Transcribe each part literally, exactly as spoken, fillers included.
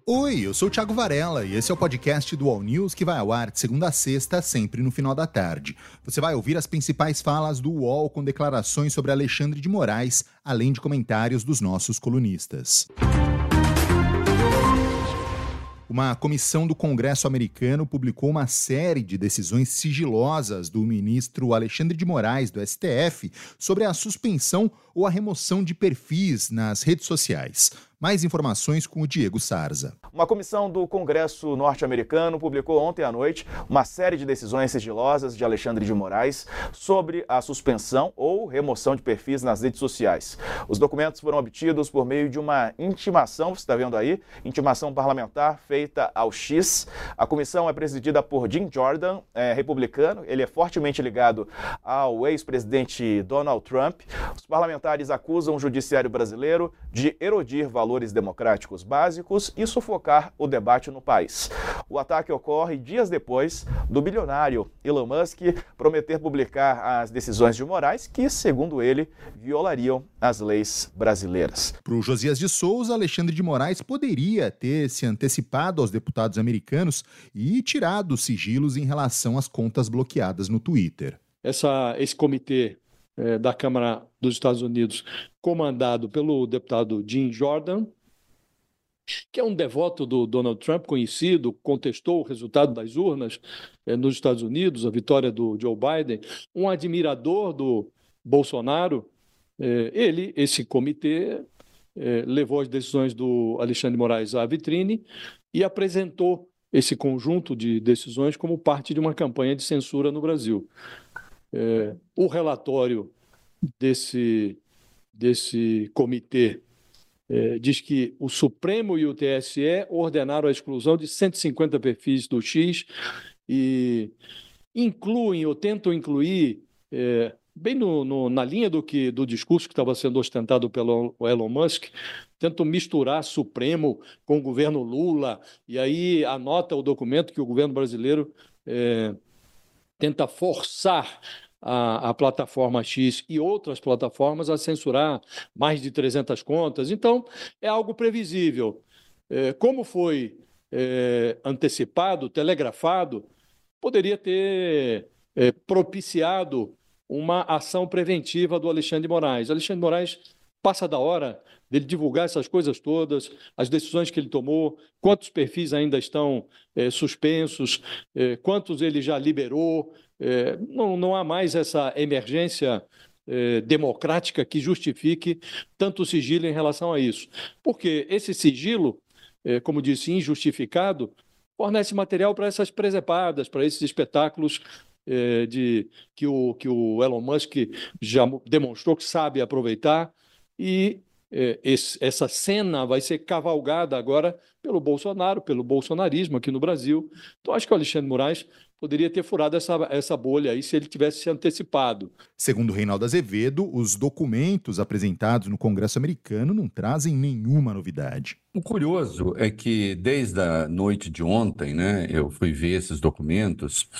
Oi, eu sou o Thiago Varela e esse é o podcast do All News que vai ao ar de segunda a sexta, sempre no final da tarde. Você vai ouvir as principais falas do U O L com declarações sobre Alexandre de Moraes, além de comentários dos nossos colunistas. Uma comissão do Congresso americano publicou uma série de decisões sigilosas do ministro Alexandre de Moraes, do S T F, sobre a suspensão ou a remoção de perfis nas redes sociais. Mais informações com o Diego Sarza. Uma comissão do Congresso norte-americano publicou ontem à noite uma série de decisões sigilosas de Alexandre de Moraes sobre a suspensão ou remoção de perfis nas redes sociais. Os documentos foram obtidos por meio de uma intimação, você está vendo aí, intimação parlamentar feita ao X. A comissão é presidida por Jim Jordan, é, republicano. Ele é fortemente ligado ao ex-presidente Donald Trump. Os parlamentares acusam o judiciário brasileiro de erodir valores valores democráticos básicos e sufocar o debate no país. O ataque ocorre dias depois do bilionário Elon Musk prometer publicar as decisões de Moraes que, segundo ele, violariam as leis brasileiras. Para o Josias de Souza, Alexandre de Moraes poderia ter se antecipado aos deputados americanos e tirado os sigilos em relação às contas bloqueadas no Twitter. Essa, esse comitê é, da Câmara dos Estados Unidos, comandado pelo deputado Jim Jordan, que é um devoto do Donald Trump, conhecido, contestou o resultado das urnas eh, nos Estados Unidos, a vitória do Joe Biden, um admirador do Bolsonaro. Eh, ele, esse comitê, eh, levou as decisões do Alexandre de Moraes à vitrine e apresentou esse conjunto de decisões como parte de uma campanha de censura no Brasil. Eh, o relatório desse, desse comitê eh, diz que o Supremo e o T S E ordenaram a exclusão de cento e cinquenta perfis do X e incluem ou tentam incluir, eh, bem no, no, na linha do, que, do discurso que estava sendo ostentado pelo Elon Musk, tentam misturar Supremo com o governo Lula, e aí anota o documento que o governo brasileiro eh, tenta forçar A, a plataforma X e outras plataformas a censurar mais de trezentas contas. Então, é algo previsível. É, como foi é, antecipado, telegrafado, poderia ter é, propiciado uma ação preventiva do Alexandre de Moraes. Alexandre de Moraes passa da hora dele divulgar essas coisas todas, as decisões que ele tomou, quantos perfis ainda estão é, suspensos, é, quantos ele já liberou. É, não, não há mais essa emergência é, democrática que justifique tanto sigilo em relação a isso. Porque esse sigilo, é, como disse, injustificado, fornece material para essas presepadas, para esses espetáculos é, de, que, o, que o Elon Musk já demonstrou que sabe aproveitar e é, esse, essa cena vai ser cavalgada agora pelo Bolsonaro, pelo bolsonarismo aqui no Brasil. Então, acho que o Alexandre de Moraes poderia ter furado essa, essa bolha aí se ele tivesse se antecipado. Segundo Reinaldo Azevedo, os documentos apresentados no Congresso americano não trazem nenhuma novidade. O curioso é que desde a noite de ontem, né, eu fui ver esses documentos.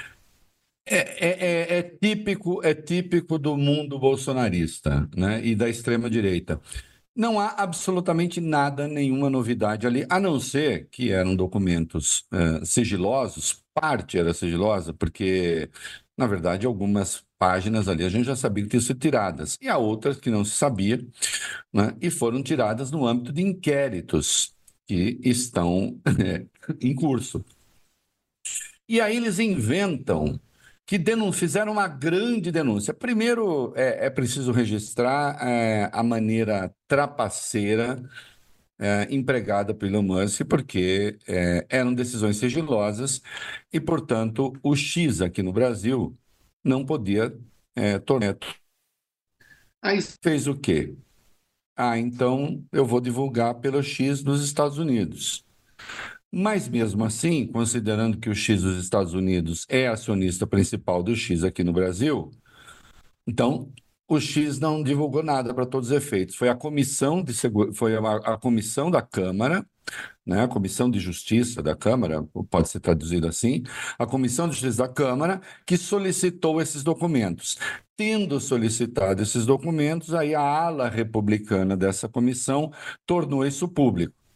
É, é, é, é típico, é típico do mundo bolsonarista, né, e da extrema-direita. Não há absolutamente nada, nenhuma novidade ali, a não ser que eram documentos uh, sigilosos, parte era sigilosa, porque, na verdade, algumas páginas ali a gente já sabia que tinham sido tiradas, e há outras que não se sabia, né, e foram tiradas no âmbito de inquéritos que estão é, em curso. E aí eles inventam que denun- fizeram uma grande denúncia. Primeiro, é, é preciso registrar é, a maneira trapaceira é, empregada pelo Elon Musk, porque é, eram decisões sigilosas e, portanto, o X aqui no Brasil não podia é, tornar. Aí fez o quê? Ah, então eu vou divulgar pelo X nos Estados Unidos. Mas, mesmo assim, considerando que o X dos Estados Unidos é acionista principal do X aqui no Brasil, então o X não divulgou nada para todos os efeitos. Foi a comissão de segu... foi a, a comissão da Câmara, né, a Comissão de Justiça da Câmara, pode ser traduzido assim, a Comissão de Justiça da Câmara que solicitou esses documentos. Tendo solicitado esses documentos, aí a ala republicana dessa comissão tornou isso público.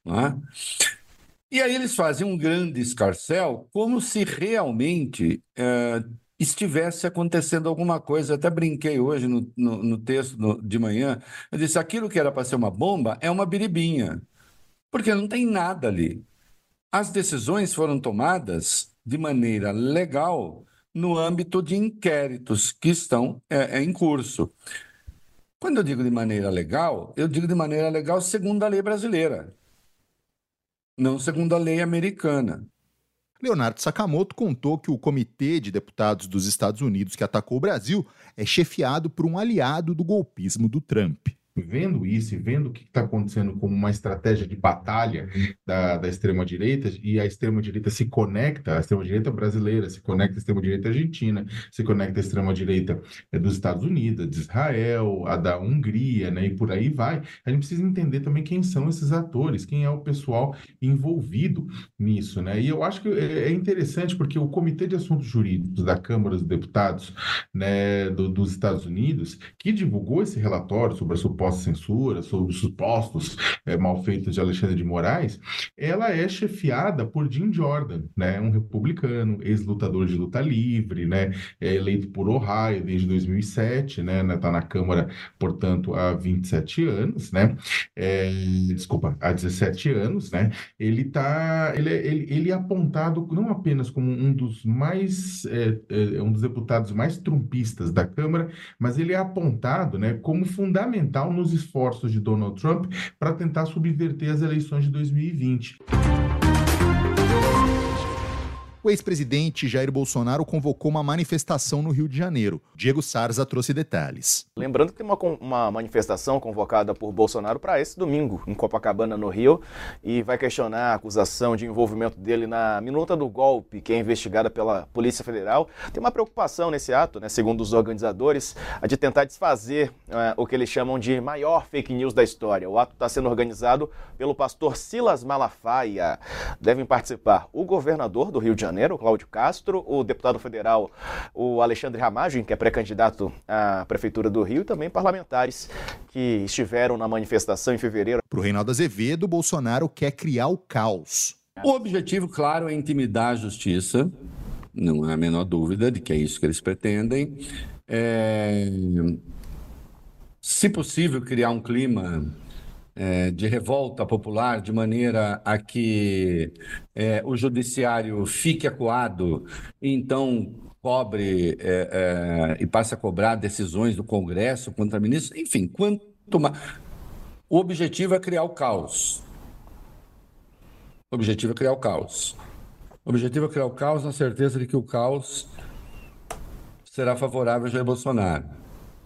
não é? E aí eles fazem um grande escarcéu, como se realmente eh, estivesse acontecendo alguma coisa. Eu até brinquei hoje no, no, no texto no- de manhã, eu disse, aquilo que era para ser uma bomba é uma biribinha, porque não tem nada ali. As decisões foram tomadas de maneira legal no âmbito de inquéritos que estão é, é, em curso. Quando eu digo de maneira legal, eu digo de maneira legal segundo a lei brasileira, não segundo a lei americana. Leonardo Sakamoto contou que o Comitê de Deputados dos Estados Unidos que atacou o Brasil é chefiado por um aliado do golpismo do Trump. Vendo isso e vendo o que está acontecendo como uma estratégia de batalha da, da extrema-direita, e a extrema-direita se conecta, a extrema-direita brasileira se conecta à extrema-direita argentina, se conecta à extrema-direita é, dos Estados Unidos, de Israel, a da Hungria, né, e por aí vai. A gente precisa entender também quem são esses atores, quem é o pessoal envolvido nisso, né? E eu acho que é interessante porque o Comitê de Assuntos Jurídicos da Câmara dos Deputados, né, do, dos Estados Unidos, que divulgou esse relatório sobre a suposta censura, sobre os supostos é, malfeitos de Alexandre de Moraes, ela é chefiada por Jim Jordan, né, um republicano, ex-lutador de luta livre, né, é eleito por Ohio desde dois mil e sete, né, está na Câmara, portanto, há vinte e sete anos, né, é, desculpa, há dezessete anos, né, ele tá, ele, é- ele, ele é apontado não apenas como um dos mais, é, é, um dos deputados mais trumpistas da Câmara, mas ele é apontado, né, como fundamental nos esforços de Donald Trump para tentar subverter as eleições de dois mil e vinte. O ex-presidente Jair Bolsonaro convocou uma manifestação no Rio de Janeiro. Diego Sarza trouxe detalhes. Lembrando que tem uma, uma manifestação convocada por Bolsonaro para esse domingo, em Copacabana, no Rio, e vai questionar a acusação de envolvimento dele na minuta do golpe, que é investigada pela Polícia Federal. Tem uma preocupação nesse ato, né, segundo os organizadores, a de tentar desfazer uh, o que eles chamam de maior fake news da história. O ato está sendo organizado pelo pastor Silas Malafaia. Devem participar o governador do Rio de Janeiro, o Cláudio Castro, o deputado federal, o Alexandre Ramagem, que é pré-candidato à Prefeitura do Rio, e também parlamentares que estiveram na manifestação em fevereiro. Para o Reinaldo Azevedo, Bolsonaro quer criar o caos. O objetivo, claro, é intimidar a justiça, não há a menor dúvida de que é isso que eles pretendem. É... Se possível, criar um clima É, de revolta popular, de maneira a que é, o judiciário fique acuado e então cobre é, é, e passe a cobrar decisões do Congresso contra ministros, enfim, quanto mais... O objetivo é criar o caos. O objetivo é criar o caos. O objetivo é criar o caos na certeza de que o caos será favorável a Jair Bolsonaro.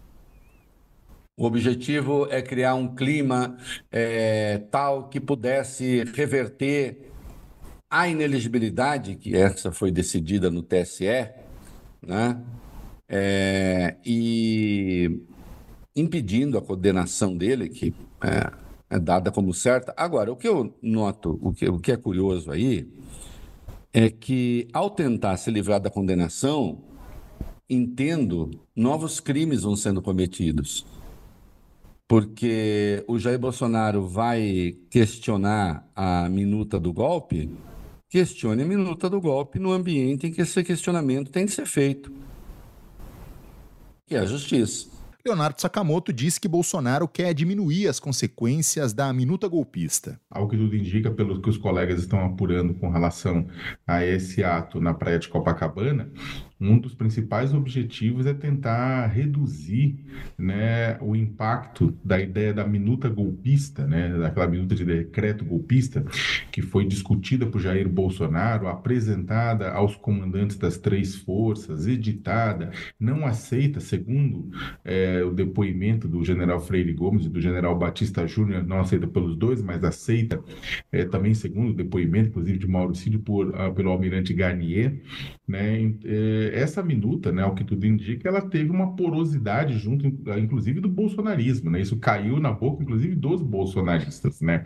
O objetivo é criar um clima é, tal que pudesse reverter a inelegibilidade, que essa foi decidida no T S E, né? É, e impedindo a condenação dele, que é, é dada como certa. Agora, o que eu noto, o que, o que é curioso aí, é que ao tentar se livrar da condenação, entendo, novos crimes vão sendo cometidos. Porque o Jair Bolsonaro vai questionar a minuta do golpe, questione a minuta do golpe no ambiente em que esse questionamento tem que ser feito, que é a justiça. Leonardo Sakamoto disse que Bolsonaro quer diminuir as consequências da minuta golpista. Ao que tudo indica, pelo que os colegas estão apurando com relação a esse ato na praia de Copacabana, um dos principais objetivos é tentar reduzir, né, o impacto da ideia da minuta golpista, né, daquela minuta de decreto golpista, que foi discutida por Jair Bolsonaro, apresentada aos comandantes das três forças, editada, não aceita, segundo é, o depoimento do general Freire Gomes e do general Batista Júnior, não aceita pelos dois, mas aceita é, também, segundo o depoimento, inclusive de Mauro Cid, por, uh, pelo almirante Garnier, né, é, essa minuta, né, ao que tudo indica, ela teve uma porosidade junto, inclusive, do bolsonarismo, né? Isso caiu na boca, inclusive, dos bolsonaristas, né?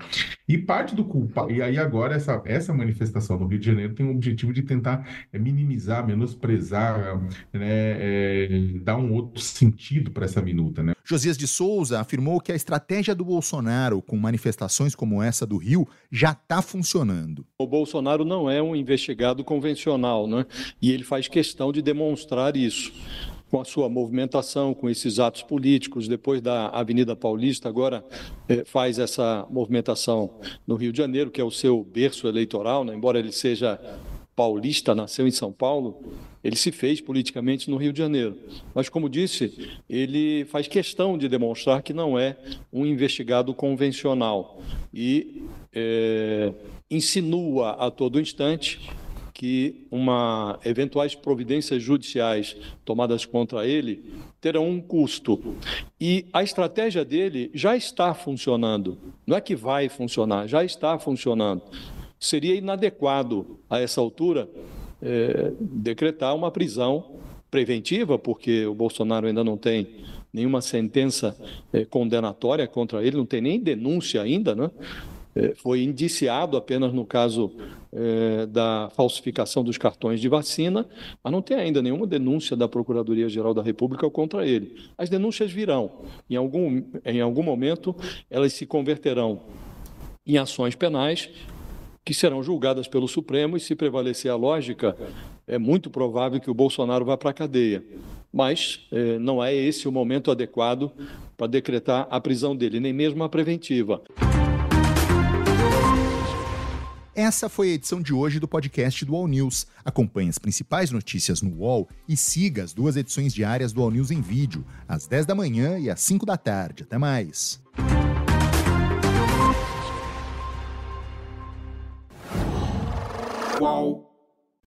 E parte do culpa, e aí agora essa, essa manifestação no Rio de Janeiro tem o objetivo de tentar é, minimizar, menosprezar, né, é, dar um outro sentido para essa minuta, né? Josias de Souza afirmou que a estratégia do Bolsonaro com manifestações como essa do Rio já está funcionando. O Bolsonaro não é um investigado convencional, né? E ele faz questão de demonstrar isso. Com a sua movimentação, com esses atos políticos, depois da Avenida Paulista, agora eh, faz essa movimentação no Rio de Janeiro, que é o seu berço eleitoral, né? Embora ele seja paulista, nasceu em São Paulo, ele se fez politicamente no Rio de Janeiro. Mas, como disse, ele faz questão de demonstrar que não é um investigado convencional e eh, insinua a todo instante que uma eventuais providências judiciais tomadas contra ele terão um custo. E a estratégia dele já está funcionando. Não é que vai funcionar, já está funcionando. Seria inadequado, a essa altura, é, decretar uma prisão preventiva, porque o Bolsonaro ainda não tem nenhuma sentença é, condenatória contra ele, não tem nem denúncia ainda, né? É, foi indiciado apenas no caso é, da falsificação dos cartões de vacina, mas não tem ainda nenhuma denúncia da Procuradoria-Geral da República contra ele. As denúncias virão. Em algum, em algum momento, elas se converterão em ações penais que serão julgadas pelo Supremo e, se prevalecer a lógica, é muito provável que o Bolsonaro vá para a cadeia. Mas eh, não é esse o momento adequado para decretar a prisão dele, nem mesmo a preventiva. Essa foi a edição de hoje do podcast do All News. Acompanhe as principais notícias no U O L e siga as duas edições diárias do All News em vídeo, às dez da manhã e às cinco da tarde. Até mais! Qual?